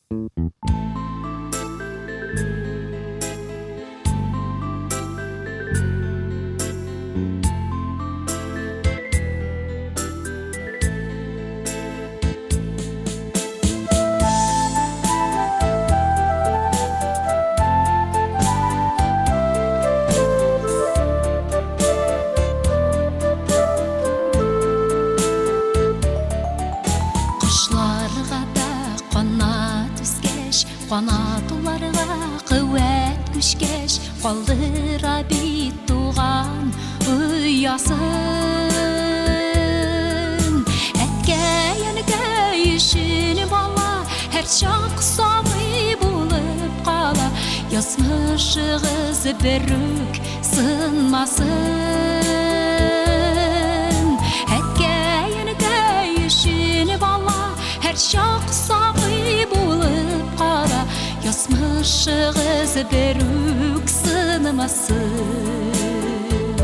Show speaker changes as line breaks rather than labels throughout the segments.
Qanatlarga quvvat күшкеш қалдыра бит туған ұясын әткәйәнге үшін бала әр шақ сабы болып қала язмышығыз бірік сынмасын әткәйәнге үшін бала әр шақ сабы болып қала язмышығыз бірік сынмасын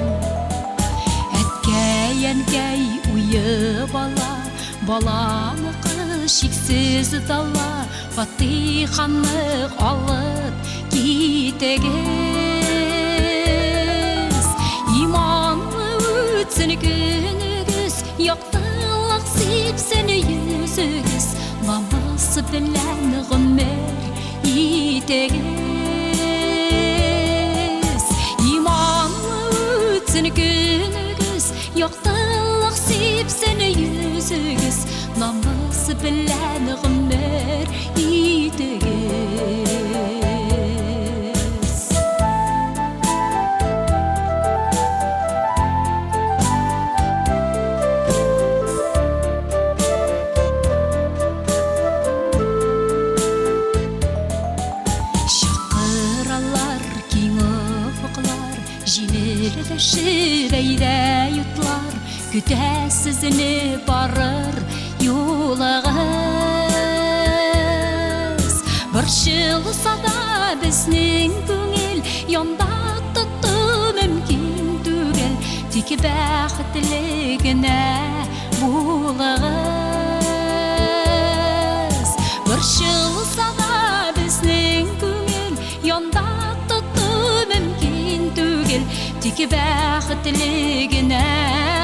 әткәйәнгәй уйы бала баланықы шексіз дала фатиханы алып кетегіз иманлы өтсін күнігіз яқтылық сепсін yüzігіз намысы білән ғұмер етегіз иманлы өтсін күнігіз яқтылық сепсін yüzігіз намысы білән ғұмер етегіз Ширейде ютлар күтәсізіне барыр юлығыз бір жылыса да бізнің көңіл янда тұтты мүмкін түгел тек бәқітлігіне болығыз бір жылыса да бізнің көңіл янда тұтты мүмкін түгел тек бәқітлігіне